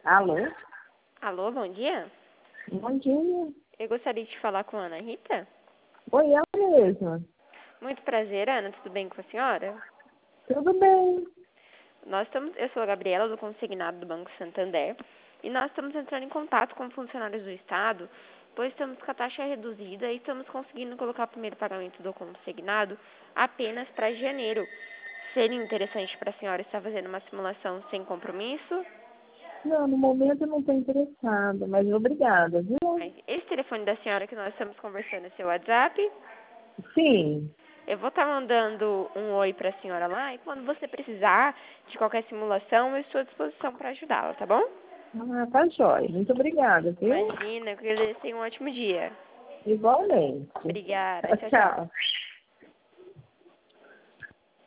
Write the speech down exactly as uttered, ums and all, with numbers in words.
Alô? Alô, bom dia. Bom dia. Eu gostaria de falar com a Ana Rita. Oi, ela mesma. Muito prazer, Ana. Tudo bem com a senhora? Tudo bem. Nós estamos, eu sou a Gabriela, do Consignado do Banco Santander, e nós estamos entrando em contato com funcionários do Estado, pois estamos com a taxa reduzida e estamos conseguindo colocar o primeiro pagamento do consignado apenas para janeiro. Seria interessante para a senhora estar fazendo uma simulação sem compromisso? Não, no momento eu não estou interessada, mas obrigada, viu? Mas esse telefone da senhora que nós estamos conversando é seu WhatsApp? Sim. Eu vou estar mandando um oi para a senhora lá e quando você precisar de qualquer simulação, eu estou à disposição para ajudá-la, tá bom? Ah, tá jóia. Muito obrigada, viu? Imagina, eu queria desejar um ótimo dia. Igualmente. Obrigada. Tchau, tchau. Tchau.